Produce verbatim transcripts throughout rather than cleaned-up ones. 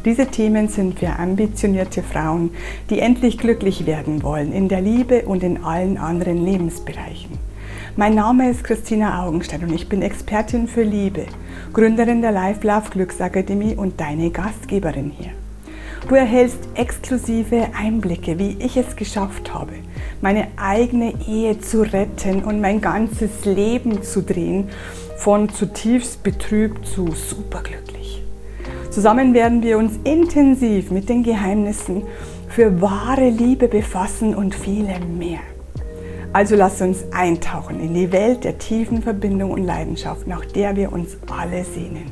Diese Themen sind für ambitionierte Frauen, die endlich glücklich werden wollen in der Liebe und in allen anderen Lebensbereichen. Mein Name ist Christina Augenstein und ich bin Expertin für Liebe, Gründerin der Life Love Glücksakademie und deine Gastgeberin hier. Du erhältst exklusive Einblicke, wie ich es geschafft habe, meine eigene Ehe zu retten und mein ganzes Leben zu drehen, von zutiefst betrübt zu superglücklich. Zusammen werden wir uns intensiv mit den Geheimnissen für wahre Liebe befassen und vielem mehr. Also lass uns eintauchen in die Welt der tiefen Verbindung und Leidenschaft, nach der wir uns alle sehnen.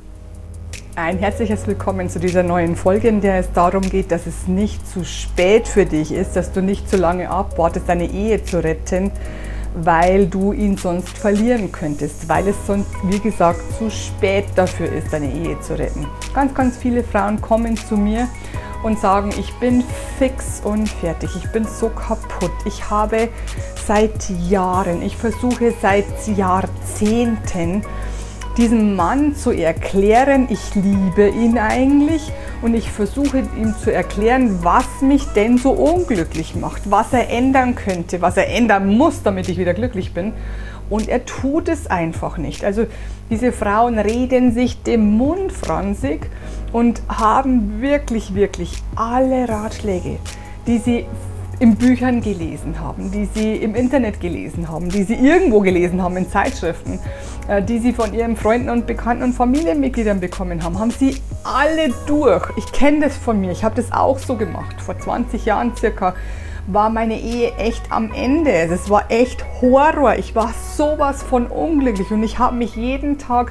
Ein herzliches Willkommen zu dieser neuen Folge, in der es darum geht, dass es nicht zu spät für dich ist, dass du nicht zu lange abwartest, deine Ehe zu retten, weil du ihn sonst verlieren könntest, weil es sonst, wie gesagt, zu spät dafür ist, deine Ehe zu retten. Ganz, ganz viele Frauen kommen zu mir und sagen, ich bin fix und fertig, ich bin so kaputt, ich habe seit Jahren, ich versuche seit Jahrzehnten, diesem Mann zu erklären, ich liebe ihn eigentlich und ich versuche ihm zu erklären, was mich denn so unglücklich macht, was er ändern könnte, was er ändern muss, damit ich wieder glücklich bin. Und er tut es einfach nicht. Also diese Frauen reden sich den Mund franzig und haben wirklich, wirklich alle Ratschläge, die sie in Büchern gelesen haben, die sie im Internet gelesen haben, die sie irgendwo gelesen haben in Zeitschriften, die sie von ihren Freunden und Bekannten und Familienmitgliedern bekommen haben, haben sie alle durch. Ich kenne das von mir, ich habe das auch so gemacht. Vor zwanzig Jahren circa war meine Ehe echt am Ende. Es war echt Horror. Ich war sowas von unglücklich und ich habe mich jeden Tag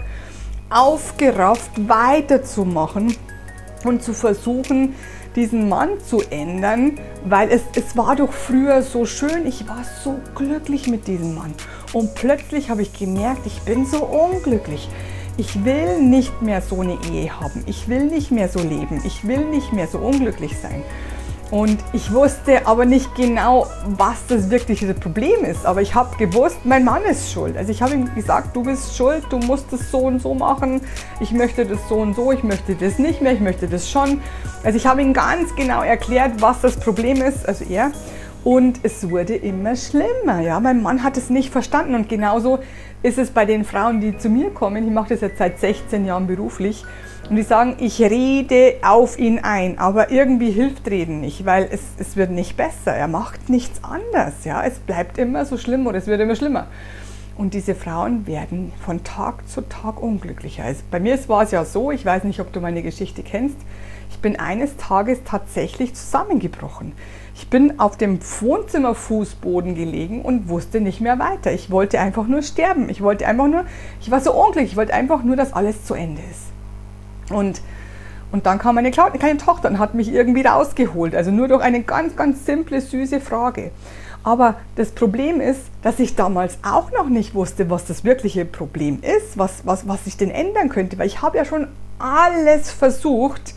aufgerafft, weiterzumachen und zu versuchen, diesen Mann zu ändern, weil es, es war doch früher so schön, ich war so glücklich mit diesem Mann. Und plötzlich habe ich gemerkt, ich bin so unglücklich. Ich will nicht mehr so eine Ehe haben, ich will nicht mehr so leben, ich will nicht mehr so unglücklich sein. Und ich wusste aber nicht genau, was das wirkliche Problem ist. Aber ich habe gewusst, mein Mann ist schuld. Also ich habe ihm gesagt, du bist schuld, du musst das so und so machen. Ich möchte das so und so, ich möchte das nicht mehr, ich möchte das schon. Also ich habe ihm ganz genau erklärt, was das Problem ist, also er. Und es wurde immer schlimmer. Ja? Mein Mann hat es nicht verstanden. Und genauso ist es bei den Frauen, die zu mir kommen. Ich mache das jetzt seit sechzehn Jahren beruflich. Und die sagen, ich rede auf ihn ein, aber irgendwie hilft Reden nicht, weil es, es wird nicht besser. Er macht nichts anders. Ja? Es bleibt immer so schlimm oder es wird immer schlimmer. Und diese Frauen werden von Tag zu Tag unglücklicher. Also bei mir war es ja so, ich weiß nicht, ob du meine Geschichte kennst, ich bin eines Tages tatsächlich zusammengebrochen. Ich bin auf dem Wohnzimmerfußboden gelegen und wusste nicht mehr weiter. Ich wollte einfach nur sterben. Ich wollte einfach nur, ich war so unglücklich, ich wollte einfach nur, dass alles zu Ende ist. Und, und dann kam meine kleine Tochter und hat mich irgendwie rausgeholt. Also nur durch eine ganz, ganz simple, süße Frage. Aber das Problem ist, dass ich damals auch noch nicht wusste, was das wirkliche Problem ist, was, was, was ich denn ändern könnte. Weil ich habe ja schon alles versucht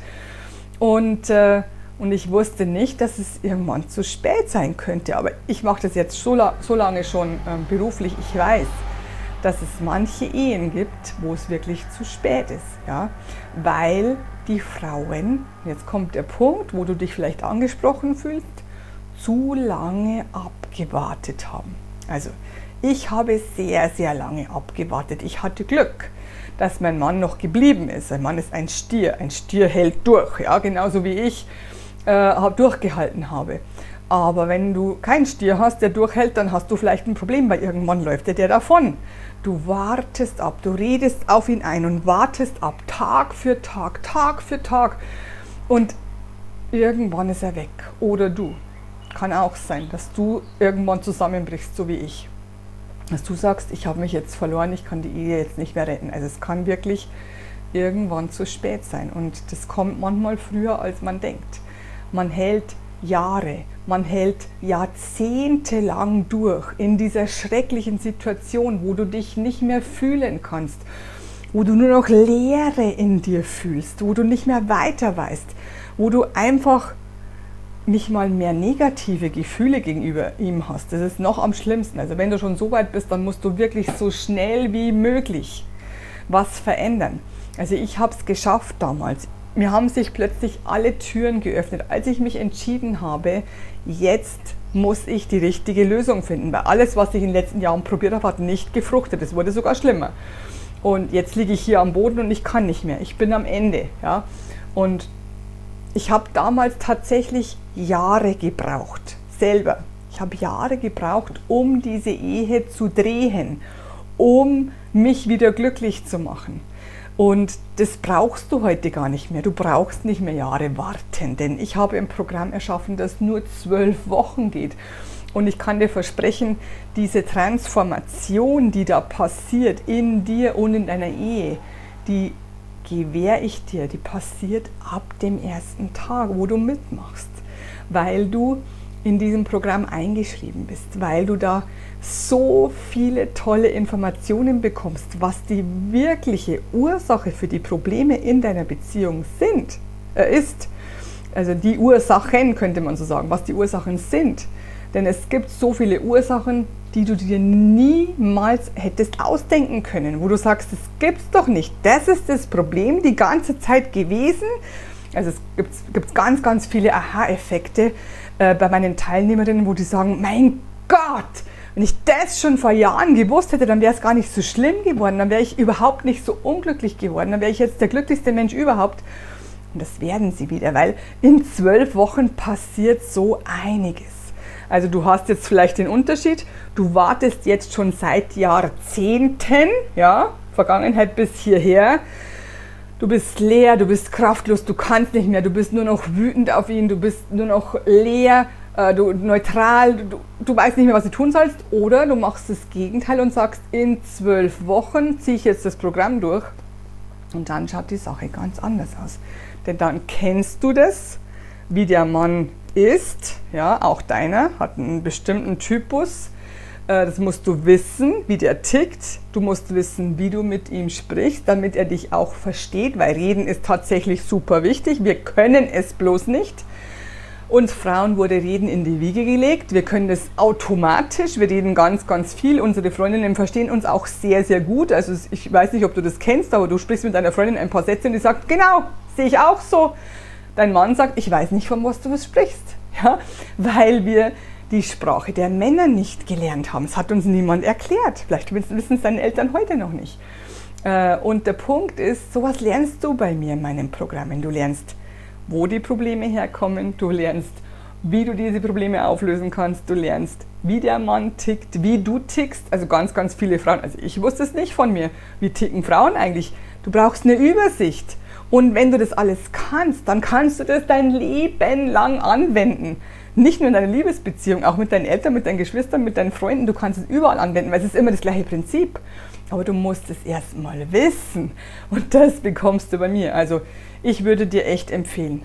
und, äh, und ich wusste nicht, dass es irgendwann zu spät sein könnte. Aber ich mache das jetzt so, so lange schon äh, beruflich, ich weiß, dass es manche Ehen gibt, wo es wirklich zu spät ist, ja? Weil die Frauen, jetzt kommt der Punkt, wo du dich vielleicht angesprochen fühlst, zu lange abgewartet haben. Also ich habe sehr, sehr lange abgewartet. Ich hatte Glück, dass mein Mann noch geblieben ist. Mein Mann ist ein Stier, ein Stier hält durch, ja? Genauso wie ich äh, durchgehalten habe. Aber wenn du keinen Stier hast, der durchhält, dann hast du vielleicht ein Problem, weil irgendwann läuft der, der davon. Du wartest ab, du redest auf ihn ein und wartest ab, Tag für Tag, Tag für Tag. Und irgendwann ist er weg. Oder du. Kann auch sein, dass du irgendwann zusammenbrichst, so wie ich. Dass du sagst, ich habe mich jetzt verloren, ich kann die Ehe jetzt nicht mehr retten. Also es kann wirklich irgendwann zu spät sein. Und das kommt manchmal früher, als man denkt. Man hält Jahre, man hält Jahrzehnte lang durch in dieser schrecklichen Situation, wo du dich nicht mehr fühlen kannst, wo du nur noch Leere in dir fühlst, wo du nicht mehr weiter weißt, wo du einfach nicht mal mehr negative Gefühle gegenüber ihm hast. Das ist noch am schlimmsten. Also wenn du schon so weit bist, dann musst du wirklich so schnell wie möglich was verändern. Also ich habe es geschafft damals. mir haben sich plötzlich alle Türen geöffnet, als ich mich entschieden habe, jetzt muss ich die richtige Lösung finden, weil alles, was ich in den letzten Jahren probiert habe, hat nicht gefruchtet, es wurde sogar schlimmer. Und jetzt liege ich hier am Boden und ich kann nicht mehr, ich bin am Ende. Ja? Und ich habe damals tatsächlich Jahre gebraucht, selber. Ich habe Jahre gebraucht, um diese Ehe zu drehen, um mich wieder glücklich zu machen. Und das brauchst du heute gar nicht mehr. Du brauchst nicht mehr Jahre warten, denn ich habe ein Programm erschaffen, das nur zwölf Wochen geht. Und ich kann dir versprechen, diese Transformation, die da passiert in dir und in deiner Ehe, die gewähre ich dir, die passiert ab dem ersten Tag, wo du mitmachst, weil du in diesem Programm eingeschrieben bist, weil du da so viele tolle Informationen bekommst, was die wirkliche Ursache für die Probleme in deiner Beziehung sind, äh, ist. Also die Ursachen, könnte man so sagen, was die Ursachen sind. Denn es gibt so viele Ursachen, die du dir niemals hättest ausdenken können, wo du sagst, das gibt's doch nicht. Das ist das Problem die ganze Zeit gewesen. Also es gibt, gibt ganz, ganz viele Aha-Effekte äh, bei meinen Teilnehmerinnen, wo die sagen, mein Gott, wenn ich das schon vor Jahren gewusst hätte, dann wäre es gar nicht so schlimm geworden, dann wäre ich überhaupt nicht so unglücklich geworden, dann wäre ich jetzt der glücklichste Mensch überhaupt. Und das werden sie wieder, weil in zwölf Wochen passiert so einiges. Also du hast jetzt vielleicht den Unterschied, du wartest jetzt schon seit Jahrzehnten, ja, Vergangenheit bis hierher, du bist leer, du bist kraftlos, du kannst nicht mehr, du bist nur noch wütend auf ihn, du bist nur noch leer, äh, du neutral, du, du weißt nicht mehr, was du tun sollst, oder du machst das Gegenteil und sagst, in zwölf Wochen ziehe ich jetzt das Programm durch und dann schaut die Sache ganz anders aus. Denn dann kennst du das, wie der Mann ist, ja, auch deiner, hat einen bestimmten Typus, äh, das musst du wissen, wie der tickt, du musst wissen, wie du mit ihm sprichst, damit er dich auch versteht, weil Reden ist tatsächlich super wichtig, wir können es bloß nicht. Uns Frauen wurde Reden in die Wiege gelegt, wir können das automatisch, wir reden ganz, ganz viel, unsere Freundinnen verstehen uns auch sehr, sehr gut, also ich weiß nicht, ob du das kennst, aber du sprichst mit deiner Freundin ein paar Sätze und die sagt, genau, sehe ich auch so. Dein Mann sagt, ich weiß nicht, von was du was sprichst, ja? Weil wir die Sprache der Männer nicht gelernt haben. Es hat uns niemand erklärt. Vielleicht wissen es deine Eltern heute noch nicht. Und der Punkt ist, sowas lernst du bei mir in meinen Programmen. Du lernst, wo die Probleme herkommen. Du lernst, wie du diese Probleme auflösen kannst. Du lernst, wie der Mann tickt, wie du tickst. Also ganz, ganz viele Frauen. Also ich wusste es nicht von mir. Wie ticken Frauen eigentlich? Du brauchst eine Übersicht. Und wenn du das alles kannst, dann kannst du das dein Leben lang anwenden. Nicht nur in deiner Liebesbeziehung, auch mit deinen Eltern, mit deinen Geschwistern, mit deinen Freunden. Du kannst es überall anwenden, weil es ist immer das gleiche Prinzip. Aber du musst es erst mal wissen. Und das bekommst du bei mir. Also ich würde dir echt empfehlen,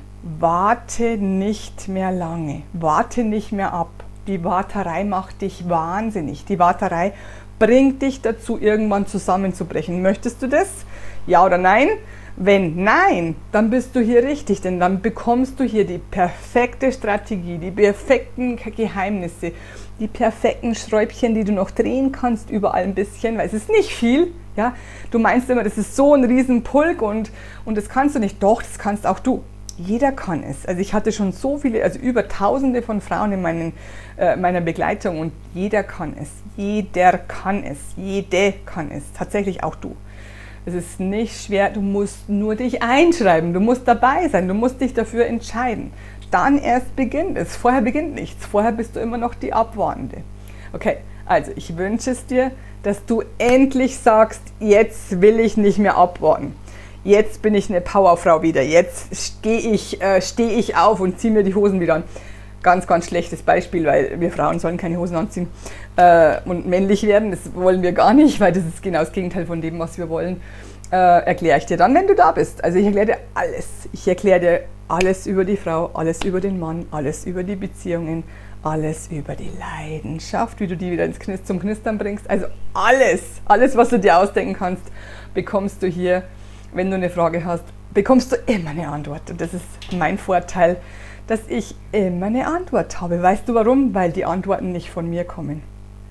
warte nicht mehr lange. Warte nicht mehr ab. Die Warterei macht dich wahnsinnig. Die Warterei bringt dich dazu, irgendwann zusammenzubrechen. Möchtest du das? Ja oder nein? Wenn nein, dann bist du hier richtig, denn dann bekommst du hier die perfekte Strategie, die perfekten Geheimnisse, die perfekten Schräubchen, die du noch drehen kannst, überall ein bisschen, weil es ist nicht viel. Ja? Du meinst immer, das ist so ein Riesenpulk und, und das kannst du nicht. Doch, das kannst auch du. Jeder kann es. Also ich hatte schon so viele, also über tausende von Frauen in meinen, äh, meiner Begleitung und jeder kann es. Jeder kann es. Jede kann es. Tatsächlich auch du. Es ist nicht schwer, du musst nur dich einschreiben, du musst dabei sein, du musst dich dafür entscheiden. Dann erst beginnt es, vorher beginnt nichts, vorher bist du immer noch die Abwartende. Okay, also ich wünsche es dir, dass du endlich sagst, jetzt will ich nicht mehr abwarten. Jetzt bin ich eine Powerfrau wieder, jetzt stehe ich, äh, steh ich auf und ziehe mir die Hosen wieder an. Ganz, ganz schlechtes Beispiel, weil wir Frauen sollen keine Hosen anziehen äh, und männlich werden. Das wollen wir gar nicht, weil das ist genau das Gegenteil von dem, was wir wollen. Äh, erkläre ich dir dann, wenn du da bist. Also ich erkläre dir alles. Ich erkläre dir alles über die Frau, alles über den Mann, alles über die Beziehungen, alles über die Leidenschaft, wie du die wieder ins Knist- zum Knistern bringst. Also alles, alles, was du dir ausdenken kannst, bekommst du hier. Wenn du eine Frage hast, bekommst du immer eine Antwort. Und das ist mein Vorteil, dass ich immer eine Antwort habe. Weißt du warum? Weil die Antworten nicht von mir kommen.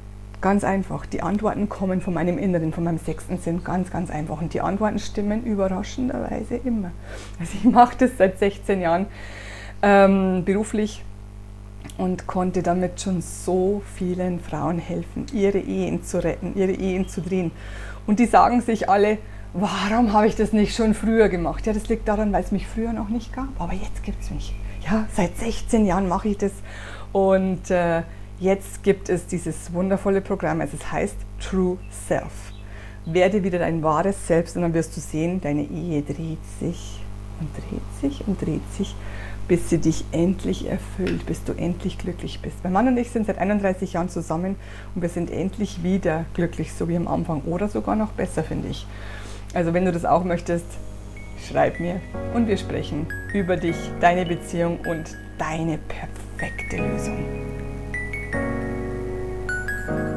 Ganz einfach. Die Antworten kommen von meinem Inneren, von meinem sechsten Sinn. Ganz, ganz einfach. Und die Antworten stimmen überraschenderweise immer. Also ich mache das seit sechzehn Jahren ähm, beruflich und konnte damit schon so vielen Frauen helfen, ihre Ehen zu retten, ihre Ehen zu drehen. Und die sagen sich alle, warum habe ich das nicht schon früher gemacht? Ja, das liegt daran, weil es mich früher noch nicht gab. Aber jetzt gibt es mich. Ja, seit sechzehn Jahren mache ich das. Und äh, jetzt gibt es dieses wundervolle Programm, also es heißt True Self. Werde wieder dein wahres Selbst und dann wirst du sehen, deine Ehe dreht sich und dreht sich und dreht sich, bis sie dich endlich erfüllt, bis du endlich glücklich bist. Mein Mann und ich sind seit einunddreißig Jahren zusammen und wir sind endlich wieder glücklich, so wie am Anfang oder sogar noch besser, finde ich. Also wenn du das auch möchtest, schreib mir und wir sprechen über dich, deine Beziehung und deine perfekte Lösung.